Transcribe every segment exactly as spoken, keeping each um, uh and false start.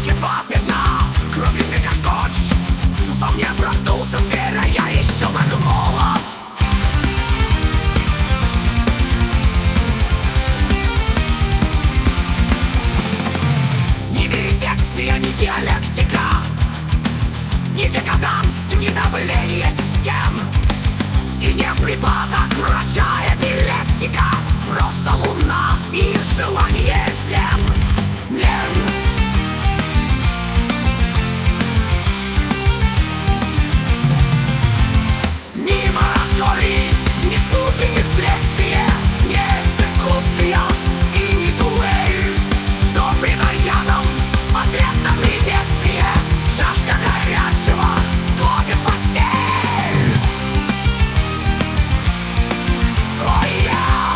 два пятна, кровяный как скотч. Во мне проснулся зверь, а я еще так молод. Не вивисекция, не диалектика, не декаданс, не давление систем, и не припадок врача эпилептика, просто луна и желание всем. Ни мораторий, ни суд и ни следствие, ни экзекуция и ни дуэль. Стопина ядом в ответ на приветствие, чашка горячего кофе в постель. Ой, я.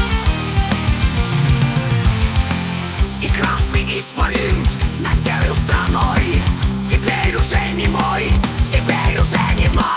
И красный исполин над серой страной теперь уже не мой, теперь уже не мой.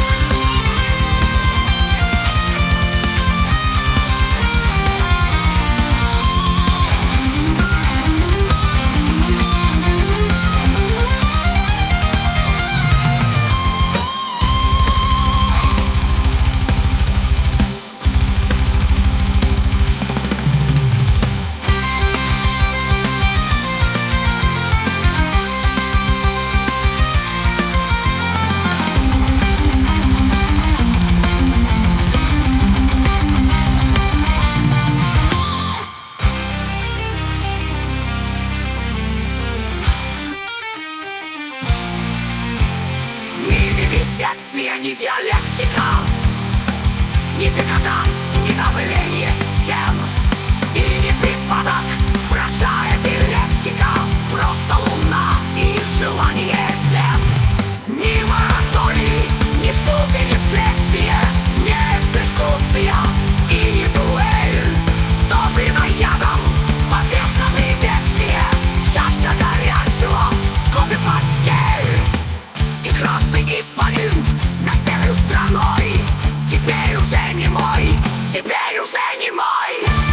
Секция, не диалектика, не декаданс, не давление систем, и не припадок врача эпилептика, просто луна и желание всем. Ни мораторий, ни суд и ни следствие, ни экзекуция и не дуэль. Стопина ядом в ответ на приветствие, чашка горячего кофе в постель. И красный исполин над серой страной теперь уже не мой, теперь уже не мой.